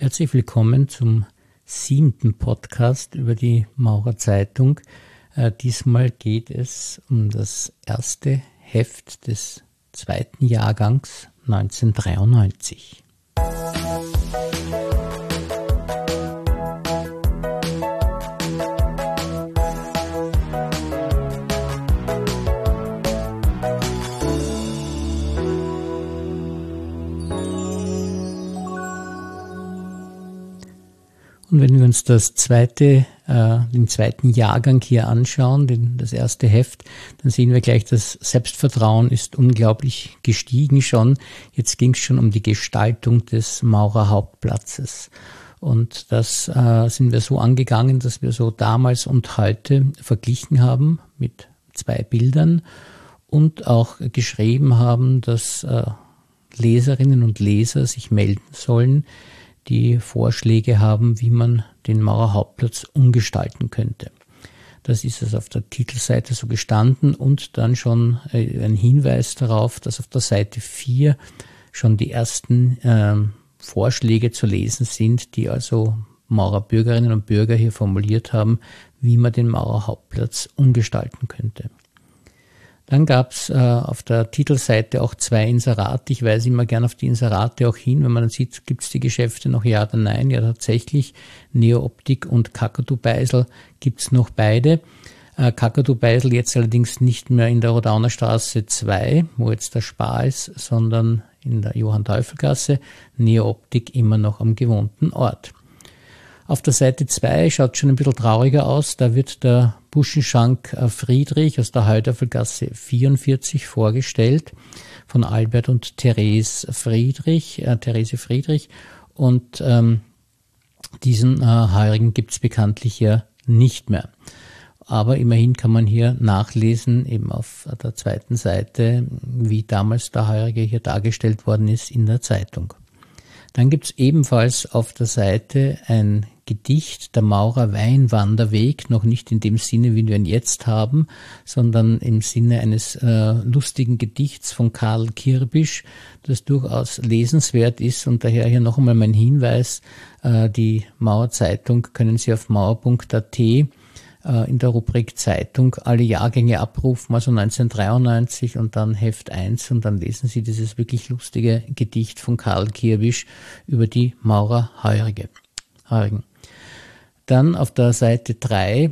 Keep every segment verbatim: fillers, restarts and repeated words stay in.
Herzlich willkommen zum siebten Podcast über die Maurer-Zeitung. Äh, diesmal geht es um das erste Heft des zweiten Jahrgangs neunzehnhundertdreiundneunzig. Und wenn wir uns das zweite, äh, den zweiten Jahrgang hier anschauen, den, das erste Heft, dann sehen wir gleich, das Selbstvertrauen ist unglaublich gestiegen schon. Jetzt ging es schon um die Gestaltung des Maurer Hauptplatzes. Und das äh, sind wir so angegangen, dass wir so damals und heute verglichen haben mit zwei Bildern und auch geschrieben haben, dass äh, Leserinnen und Leser sich melden sollen, die Vorschläge haben, wie man den Maurer Hauptplatz umgestalten könnte. Das ist es auf der Titelseite so gestanden und dann schon ein Hinweis darauf, dass auf der Seite vier schon die ersten äh, Vorschläge zu lesen sind, die also Maurer Bürgerinnen und Bürger hier formuliert haben, wie man den Maurer Hauptplatz umgestalten könnte. Dann gab es äh, auf der Titelseite auch zwei Inserate. Ich weise immer gern auf die Inserate auch hin, wenn man dann sieht, gibt es die Geschäfte noch ja oder nein. Ja, tatsächlich, Neo Optik und Kakadu Beisel gibt es noch beide. Äh, Kakadu Beisel jetzt allerdings nicht mehr in der Rodauner Straße zwei, wo jetzt der Spar ist, sondern in der Johann-Teufel-Gasse. Neo Optik immer noch am gewohnten Ort. Auf der Seite zwei schaut schon ein bisschen trauriger aus. Da wird der Buschenschank Friedrich aus der Heuteufel-Gasse vierundvierzig vorgestellt von Albert und Therese Friedrich. Äh, Therese Friedrich. Und ähm, diesen äh, heurigen gibt es bekanntlich ja nicht mehr. Aber immerhin kann man hier nachlesen, eben auf der zweiten Seite, wie damals der heurige hier dargestellt worden ist in der Zeitung. Dann gibt es ebenfalls auf der Seite ein Gedicht, der Maurer Weinwanderweg, noch nicht in dem Sinne, wie wir ihn jetzt haben, sondern im Sinne eines äh, lustigen Gedichts von Karl Kirbisch, das durchaus lesenswert ist und daher hier noch einmal mein Hinweis, äh, die Mauerzeitung können Sie auf mauer punkt at äh, in der Rubrik Zeitung alle Jahrgänge abrufen, also neunzehnhundertdreiundneunzig und dann Heft eins und dann lesen Sie dieses wirklich lustige Gedicht von Karl Kirbisch über die Maurer Heurige. Heurigen. Dann auf der Seite drei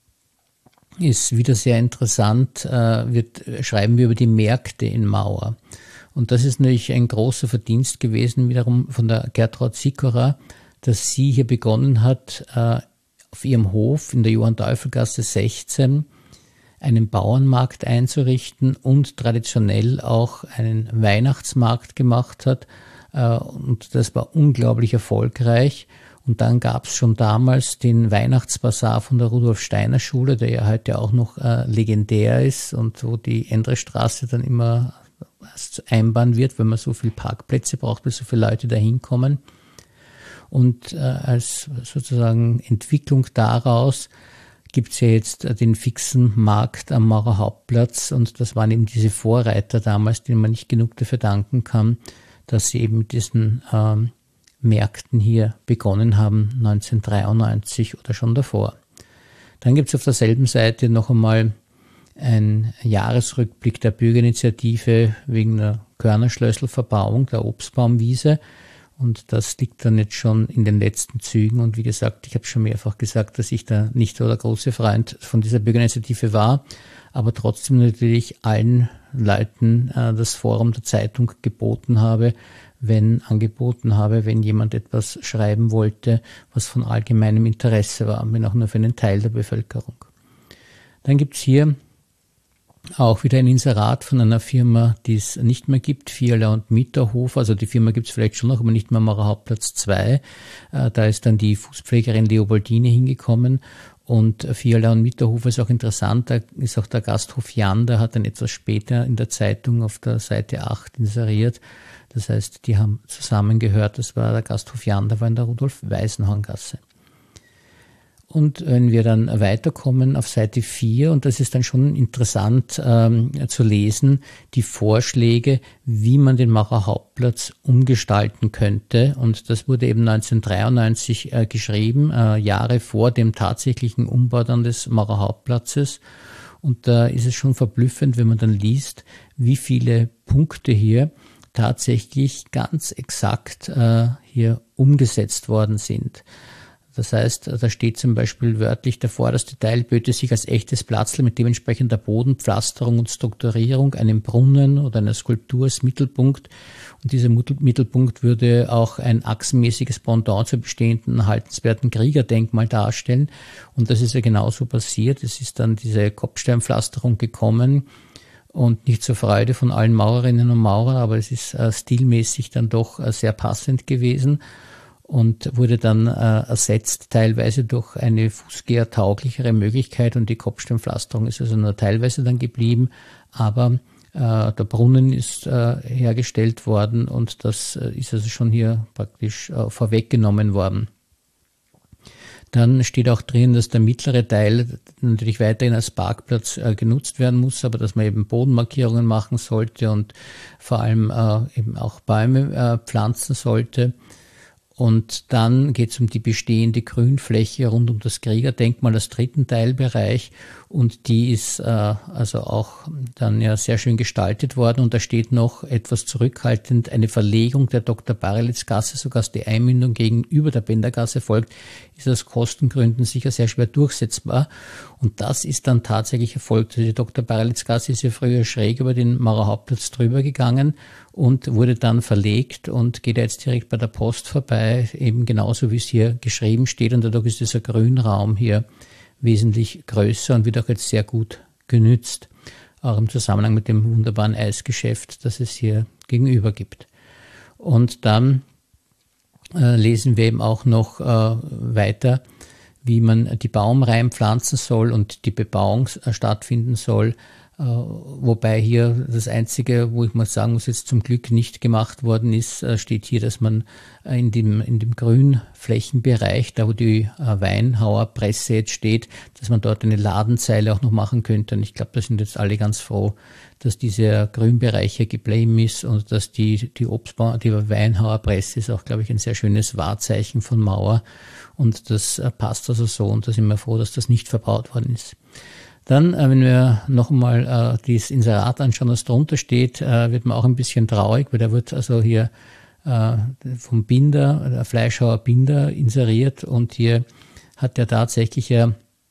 ist wieder sehr interessant, äh, wird, schreiben wir über die Märkte in Mauer. Und das ist natürlich ein großer Verdienst gewesen, wiederum von der Gertraud Sickerer, dass sie hier begonnen hat, äh, auf ihrem Hof in der Johann-Teufel-Gasse sechzehn einen Bauernmarkt einzurichten und traditionell auch einen Weihnachtsmarkt gemacht hat. Äh, und das war unglaublich erfolgreich. Und dann gab es schon damals den Weihnachtsbasar von der Rudolf-Steiner-Schule, der ja heute auch noch äh, legendär ist und wo die Endre-Straße dann immer als Einbahn wird, wenn man so viele Parkplätze braucht, weil so viele Leute da hinkommen. Und äh, als sozusagen Entwicklung daraus gibt es ja jetzt äh, den fixen Markt am Maurer Hauptplatz und das waren eben diese Vorreiter damals, denen man nicht genug dafür danken kann, dass sie eben mit diesen ähm, Märkten hier begonnen haben, neunzehnhundertdreiundneunzig oder schon davor. Dann gibt es auf derselben Seite noch einmal einen Jahresrückblick der Bürgerinitiative wegen der Körnerschlösselverbauung der Obstbaumwiese. Und das liegt dann jetzt schon in den letzten Zügen. Und wie gesagt, ich habe schon mehrfach gesagt, dass ich da nicht so der große Freund von dieser Bürgerinitiative war, aber trotzdem natürlich allen Leuten äh, das Forum der Zeitung geboten habe, wenn angeboten habe, wenn jemand etwas schreiben wollte, was von allgemeinem Interesse war, wenn auch nur für einen Teil der Bevölkerung. Dann gibt's hier auch wieder ein Inserat von einer Firma, die es nicht mehr gibt, Fiala und Mitterhofer. Also die Firma gibt es vielleicht schon noch, aber nicht mehr am Maurer Hauptplatz zwei. Äh, da ist dann die Fußpflegerin Leopoldine hingekommen. Und Fiala und Mitterhofer ist auch interessant, da ist auch der Gasthof Jan, der hat dann etwas später in der Zeitung auf der Seite acht inseriert. Das heißt, die haben zusammengehört, das war der Gasthof Jan, der war in der Rudolf-Weisenhorn-Gasse. Und wenn wir dann weiterkommen auf Seite vier, und das ist dann schon interessant ähm, zu lesen, die Vorschläge, wie man den Maurer Hauptplatz umgestalten könnte. Und das wurde eben neunzehnhundertdreiundneunzig äh, geschrieben, äh, Jahre vor dem tatsächlichen Umbau dann des Maurer Hauptplatzes. Und da ist es schon verblüffend, wenn man dann liest, wie viele Punkte hier tatsächlich ganz exakt äh, hier umgesetzt worden sind. Das heißt, da steht zum Beispiel wörtlich, der vorderste Teil böte sich als echtes Platzl mit dementsprechender Bodenpflasterung und Strukturierung, einem Brunnen oder einer Skulptur als Mittelpunkt. Und dieser Mittelpunkt würde auch ein achsenmäßiges Pendant zur bestehenden erhaltenswerten Kriegerdenkmal darstellen. Und das ist ja genauso passiert. Es ist dann diese Kopfsteinpflasterung gekommen und nicht zur Freude von allen Maurerinnen und Maurern, aber es ist äh, stilmäßig dann doch äh, sehr passend gewesen. Und wurde dann äh, ersetzt teilweise durch eine fußgängertauglichere Möglichkeit, und die Kopfsteinpflasterung ist also nur teilweise dann geblieben, aber äh, der Brunnen ist äh, hergestellt worden, und das äh, ist also schon hier praktisch äh, vorweggenommen worden. Dann steht auch drin, dass der mittlere Teil natürlich weiterhin als Parkplatz äh, genutzt werden muss, aber dass man eben Bodenmarkierungen machen sollte und vor allem äh, eben auch Bäume äh, pflanzen sollte. Und dann geht es um die bestehende Grünfläche rund um das Kriegerdenkmal als dritten Teilbereich, und die ist äh, also auch dann ja sehr schön gestaltet worden, und da steht noch etwas zurückhaltend, eine Verlegung der Doktor Barelitz-Gasse, sogar die Einmündung gegenüber der Bendergasse folgt, ist aus Kostengründen sicher sehr schwer durchsetzbar, und das ist dann tatsächlich erfolgt. Also die Doktor Barelitz-Gasse ist ja früher schräg über den Maurer Hauptplatz drüber gegangen und wurde dann verlegt und geht jetzt direkt bei der Post vorbei, eben genauso wie es hier geschrieben steht, und dadurch ist dieser Grünraum hier wesentlich größer und wird auch jetzt sehr gut genützt, auch im Zusammenhang mit dem wunderbaren Eisgeschäft, das es hier gegenüber gibt. Und dann äh, lesen wir eben auch noch äh, weiter, wie man die Baumreihen pflanzen soll und die Bebauung äh, stattfinden soll. Uh, wobei hier das Einzige, wo ich mal sagen muss, jetzt zum Glück nicht gemacht worden ist, uh, steht hier, dass man uh, in dem, in dem Grünflächenbereich, da wo die uh, Weinhauerpresse jetzt steht, dass man dort eine Ladenzeile auch noch machen könnte. Und ich glaube, da sind jetzt alle ganz froh, dass dieser Grünbereich hier geblieben ist, und dass die, die Obstbau, die Weinhauerpresse ist auch, glaube ich, ein sehr schönes Wahrzeichen von Mauer. Und das uh, passt also so, und da sind wir froh, dass das nicht verbaut worden ist. Dann, äh, wenn wir noch einmal äh, dieses Inserat anschauen, was drunter steht, äh, wird man auch ein bisschen traurig, weil da wird also hier äh, vom Binder, der Fleischhauer Binder inseriert, und hier hat er tatsächlich ja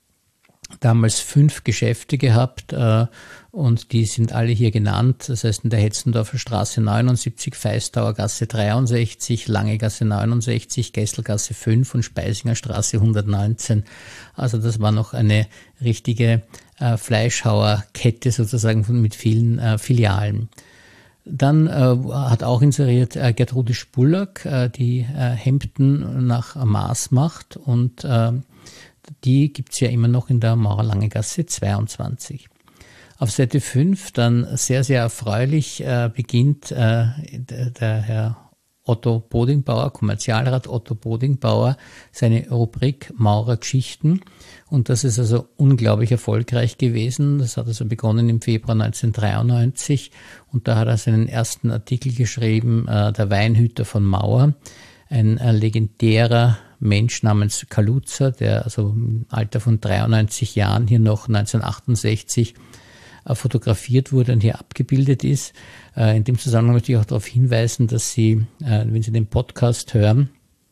damals fünf Geschäfte gehabt, äh, und die sind alle hier genannt. Das heißt, in der Hetzendorfer Straße neunundsiebzig, Feistauer Gasse dreiundsechzig, Lange Gasse neunundsechzig, Gesselgasse fünf und Speisinger Straße hundertneunzehn. Also das war noch eine richtige äh, Fleischhauerkette sozusagen von, mit vielen äh, Filialen. Dann äh, hat auch inseriert äh, Gertrude Spullack, äh, die äh, Hemden nach Maß macht, und äh, die gibt's ja immer noch in der Maurer Lange Gasse zweiundzwanzig. Auf Seite fünf dann sehr, sehr erfreulich äh, beginnt äh, der, der Herr Otto Bodingbauer, Kommerzialrat Otto Bodingbauer, seine Rubrik Maurer Geschichten. Und das ist also unglaublich erfolgreich gewesen. Das hat also begonnen im Februar neunzehnhundertdreiundneunzig, und da hat er seinen ersten Artikel geschrieben, äh, der Weinhüter von Mauer, ein äh, legendärer Mensch namens Kaluza, der also im Alter von dreiundneunzig Jahren hier noch neunzehnhundertachtundsechzig fotografiert wurde und hier abgebildet ist. In dem Zusammenhang möchte ich auch darauf hinweisen, dass Sie, wenn Sie den Podcast hören,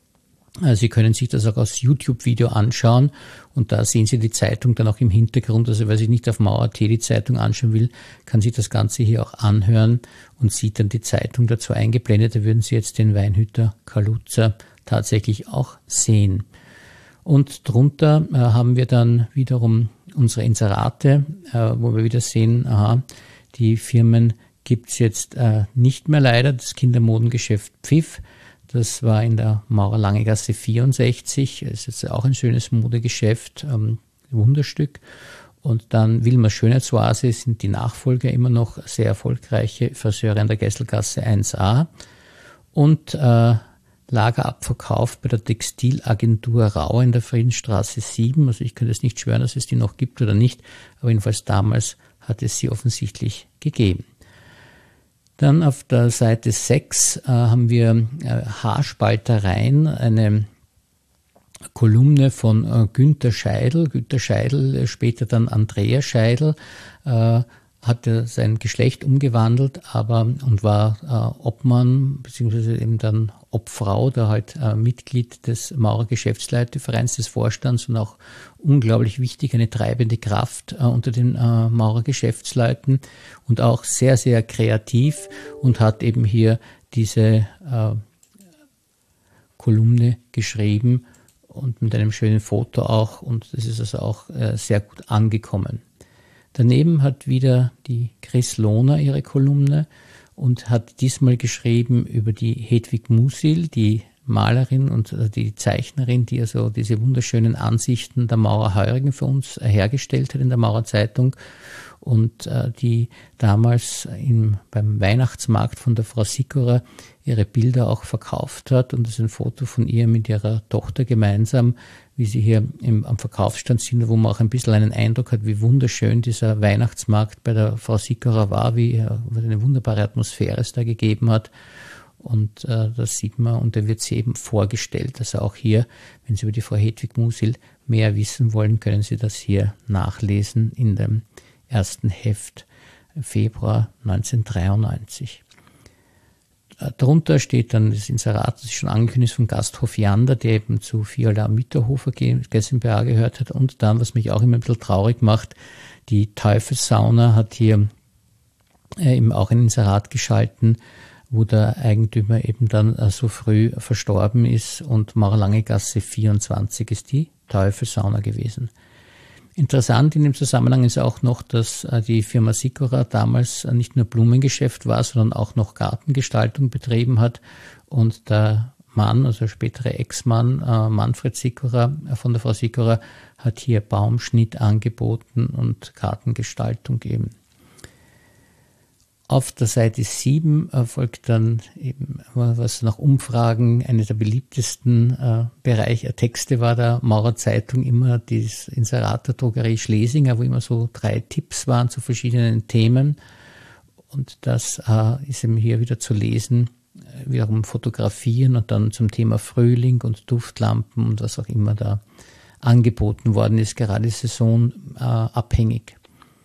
Sie können sich das auch als YouTube-Video anschauen, und da sehen Sie die Zeitung dann auch im Hintergrund. Also wer sich nicht auf Mauer Punkt at die Zeitung anschauen will, kann sich das Ganze hier auch anhören und sieht dann die Zeitung dazu eingeblendet. Da würden Sie jetzt den Weinhüter Kaluza tatsächlich auch sehen. Und drunter äh, haben wir dann wiederum unsere Inserate, äh, wo wir wieder sehen, aha, die Firmen gibt's jetzt äh, nicht mehr leider. Das Kindermodengeschäft Pfiff, das war in der Maurer Lange Gasse vierundsechzig, ist jetzt auch ein schönes Modegeschäft, ähm, Wunderstück. Und dann Wilmers Schönheitsoase sind die Nachfolger immer noch sehr erfolgreiche Friseure in der Gesselgasse eins a. Und äh, Lagerabverkauf bei der Textilagentur Rau in der Friedensstraße sieben. Also ich könnte es nicht schwören, dass es die noch gibt oder nicht, aber jedenfalls damals hat es sie offensichtlich gegeben. Dann auf der Seite sechs äh, haben wir äh, Haarspaltereien, eine Kolumne von äh, Günter Scheidl. Günter Scheidl, äh, später dann Andrea Scheidl, äh, hatte sein Geschlecht umgewandelt, aber und war äh, Obmann beziehungsweise eben dann Obfrau, da halt äh, Mitglied des Maurer Geschäftsleitervereins, des Vorstands und auch unglaublich wichtig, eine treibende Kraft äh, unter den äh, Maurer Geschäftsleuten und auch sehr, sehr kreativ und hat eben hier diese äh, Kolumne geschrieben und mit einem schönen Foto auch, und das ist also auch äh, sehr gut angekommen. Daneben hat wieder die Chris Lohner ihre Kolumne und hat diesmal geschrieben über die Hedwig Musil, die Malerin und die Zeichnerin, die also diese wunderschönen Ansichten der Maurer Heurigen für uns hergestellt hat in der Maurer Zeitung und äh, die damals im, beim Weihnachtsmarkt von der Frau Sickerer ihre Bilder auch verkauft hat. Und das ist ein Foto von ihr mit ihrer Tochter gemeinsam, wie sie hier im, am Verkaufsstand sind, wo man auch ein bisschen einen Eindruck hat, wie wunderschön dieser Weihnachtsmarkt bei der Frau Sickerer war, wie äh, eine wunderbare Atmosphäre es da gegeben hat. Und äh, das sieht man, und da wird sie eben vorgestellt. Also auch hier, wenn Sie über die Frau Hedwig Musil mehr wissen wollen, können Sie das hier nachlesen in dem ersten Heft, Februar neunzehnhundertdreiundneunzig. Darunter steht dann das Inserat, das ist schon angekündigt, von Gasthof Jander, der eben zu Viola Mitterhofer G S m B A gehört hat. Und dann, was mich auch immer ein bisschen traurig macht, die Teufelssauna hat hier äh, eben auch ein Inserat geschalten, wo der Eigentümer eben dann äh, so früh verstorben ist, und Maurer-Lange-Gasse vierundzwanzig ist die Teufelssauna gewesen. Interessant in dem Zusammenhang ist auch noch, dass äh, die Firma Sickerer damals äh, nicht nur Blumengeschäft war, sondern auch noch Gartengestaltung betrieben hat, und der Mann, also spätere Ex-Mann, äh, Manfred Sickerer äh, von der Frau Sickerer, hat hier Baumschnitt angeboten und Gartengestaltung eben. Auf der Seite sieben folgt dann eben, was nach Umfragen eine der beliebtesten äh, Bereiche äh, Texte war, der Maurer Zeitung immer das Inserat der Drogerie Schlesinger, wo immer so drei Tipps waren zu verschiedenen Themen. Und das äh, ist eben hier wieder zu lesen, äh, wiederum Fotografieren und dann zum Thema Frühling und Duftlampen und was auch immer da angeboten worden ist, gerade saisonabhängig.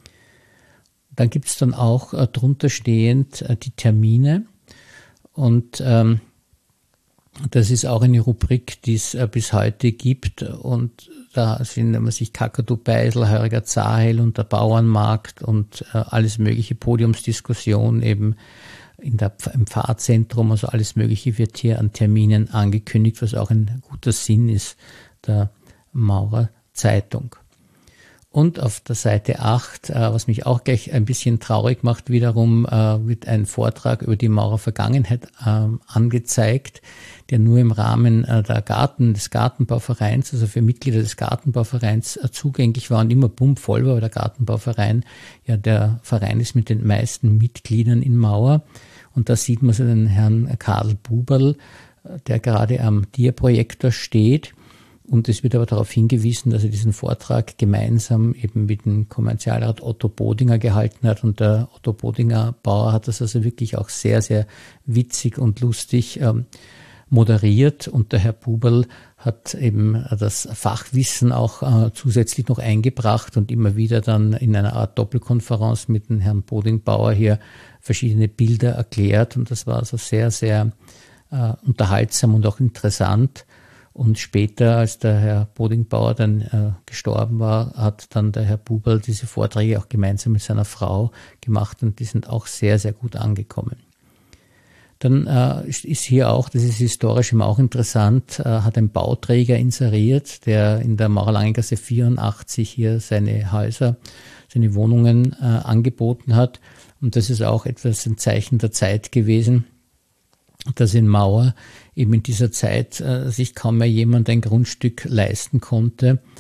Dann gibt es dann auch äh, drunter stehend äh, die Termine, und ähm, das ist auch eine Rubrik, die es äh, bis heute gibt, und da findet man sich Kakadu Beisel, Heuriger Zahel und der Bauernmarkt und äh, alles mögliche, Podiumsdiskussion eben in der, im Pfarrzentrum, also alles mögliche wird hier an Terminen angekündigt, was auch ein guter Sinn ist der Maurer Zeitung. Und auf der Seite acht, äh, was mich auch gleich ein bisschen traurig macht, wiederum äh, wird ein Vortrag über die Maurer Vergangenheit äh, angezeigt, der nur im Rahmen äh, der Garten, des Gartenbauvereins, also für Mitglieder des Gartenbauvereins äh, zugänglich war und immer pumpvoll war, weil der Gartenbauverein ja der Verein ist mit den meisten Mitgliedern in Mauer. Und da sieht man so den Herrn Karl Buberl, äh, der gerade am Dia-Projektor steht. Und es wird aber darauf hingewiesen, dass er diesen Vortrag gemeinsam eben mit dem Kommerzialrat Otto Bodinger gehalten hat. Und der Otto Bodinger Bauer hat das also wirklich auch sehr, sehr witzig und lustig ähm, moderiert. Und der Herr Buberl hat eben das Fachwissen auch äh, zusätzlich noch eingebracht und immer wieder dann in einer Art Doppelkonferenz mit dem Herrn Bodingbauer hier verschiedene Bilder erklärt. Und das war also sehr, sehr äh, unterhaltsam und auch interessant. Und später, als der Herr Bodingbauer dann äh, gestorben war, hat dann der Herr Buberl diese Vorträge auch gemeinsam mit seiner Frau gemacht, und die sind auch sehr, sehr gut angekommen. Dann äh, ist hier auch, das ist historisch immer auch interessant, äh, hat ein Bauträger inseriert, der in der Maurer-Lange-Gasse vierundachtzig hier seine Häuser, seine Wohnungen äh, angeboten hat. Und das ist auch etwas ein Zeichen der Zeit gewesen, dass in Mauer eben in dieser Zeit äh, sich kaum mehr jemand ein Grundstück leisten konnte.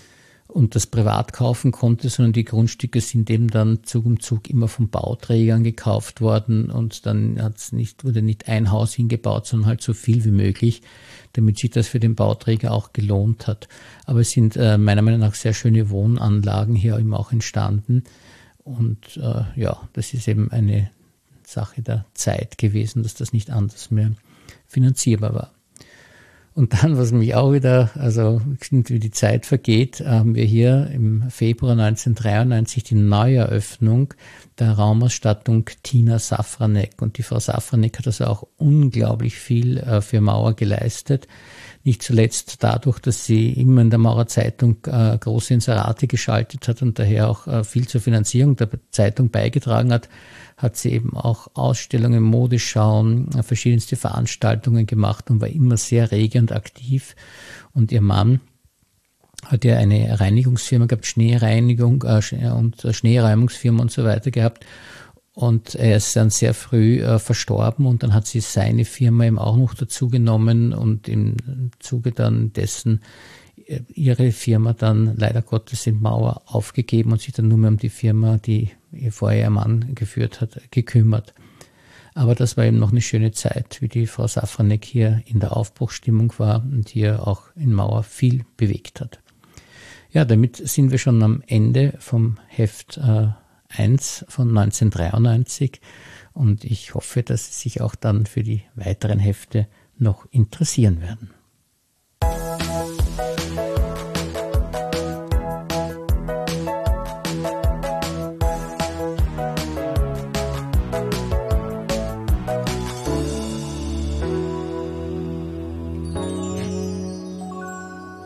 und das privat kaufen konnte, sondern die Grundstücke sind eben dann Zug um Zug immer von Bauträgern gekauft worden und dann hat's nicht, wurde nicht ein Haus hingebaut, sondern halt so viel wie möglich, damit sich das für den Bauträger auch gelohnt hat. Aber es sind äh, meiner Meinung nach sehr schöne Wohnanlagen hier eben auch entstanden und äh, ja, das ist eben eine Sache der Zeit gewesen, dass das nicht anders mehr finanzierbar war. Und dann, was mich auch wieder, also wie die Zeit vergeht, haben wir hier im Februar neunzehnhundertdreiundneunzig die Neueröffnung der Raumausstattung Tina Safranek. Und die Frau Safranek hat also auch unglaublich viel äh, für Mauer geleistet. Nicht zuletzt dadurch, dass sie immer in der Mauerzeitung äh, große Inserate geschaltet hat und daher auch äh, viel zur Finanzierung der Zeitung beigetragen hat, hat sie eben auch Ausstellungen, Modeschauen, äh, verschiedenste Veranstaltungen gemacht und war immer sehr rege und aktiv. Und ihr Mann hat ja eine Reinigungsfirma gehabt, Schneereinigung äh, und Schneeräumungsfirma und so weiter gehabt. Und er ist dann sehr früh äh, verstorben und dann hat sie seine Firma eben auch noch dazu genommen und im Zuge dann dessen äh, ihre Firma dann leider Gottes in Mauer aufgegeben und sich dann nur mehr um die Firma, die vorher ihr Mann geführt hat, gekümmert. Aber das war eben noch eine schöne Zeit, wie die Frau Safranek hier in der Aufbruchsstimmung war und hier auch in Mauer viel bewegt hat. Ja, damit sind wir schon am Ende vom Heft äh, eins von neunzehnhundertdreiundneunzig und ich hoffe, dass Sie sich auch dann für die weiteren Hefte noch interessieren werden.